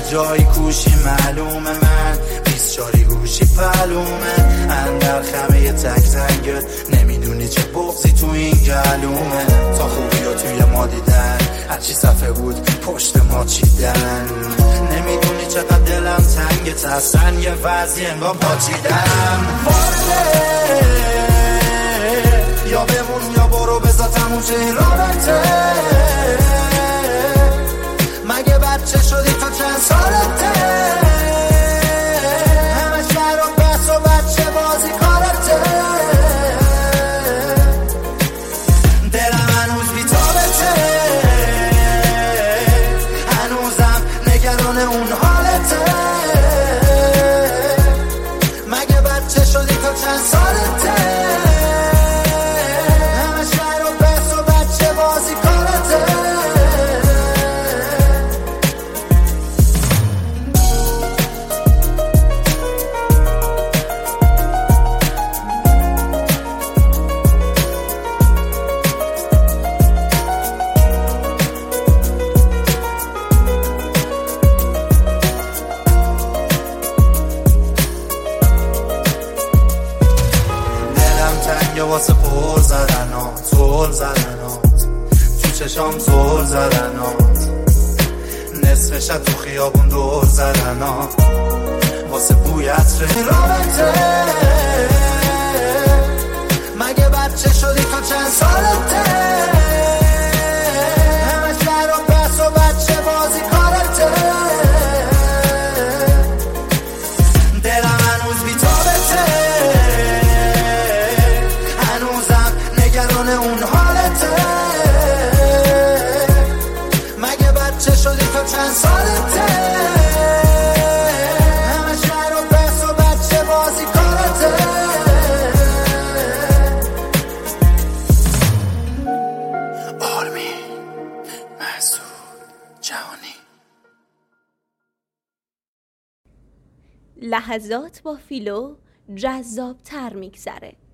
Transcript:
جایی کوشی معلومه من 24 گوشی پلومه اندر خمه تک رنگت نمیدونی چه بغضی تو این گلومه تا خوبی و توی ما دیدن هرچی صفحه بود پشت ما چیدن نمیدونی چقدر دلم تنگه تستن یه وضعی انگار پاچیدم یا بمون یا برو بزا تموم شه این رابطه مگه بچه شدی تا چند سالته همه شهر و بس و بچه بازی کارته دلم هنوز بی‌تابته هنوزم نگران اون حالته مگه بچه شدی تا چند سالته واسه پر زدنات زل زدنات تو چشام زل زدنات نصف شب تو خیابون دور زدنات واسه بوی عطر رابطه مگه بچه شدی تا چند سالته همه شهر و بس و بچه بازی کارته دلم هنوز بی‌تابته اون حالته مگه بچه شدی تا چند سالته همه شهر و بس و بچه بازی کارته آرمین مسعود جهانی لحظات با فیلو جذاب تر میگذره.